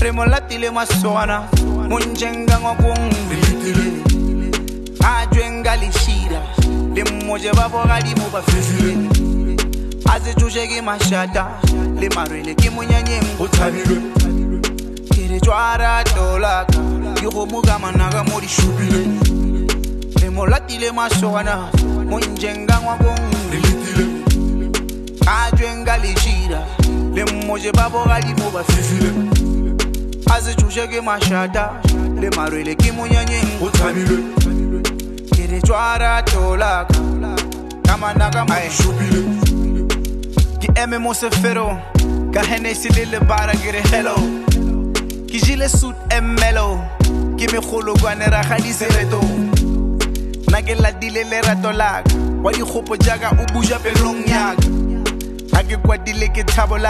Remo latile maswana Munjenga ngokungilitile Ajwenga lishira Le mmoje babo gali muba fizile Aze chujegi mashata Le marwele kimunyanye mbutabile Kere chwara dolaka Yuho muga managa mori shubile Remo latile maswana Munjenga ngokungilitile Ajwenga lishira Le mmoje babo gali muba fizile Aze chujegi mashata Le marwele kimunyanye mbutabile Kere chwara dolaka Kama naga mori shubile Ki eme mo se fero Ka Hennessy lele bara gire hello Ki jile suit emelo Ki me kholo gwane rakhali se reto Nage la dile le rato laka Wadi khopo jaga ubuja pelong yaga Ake kwa dile ke tabo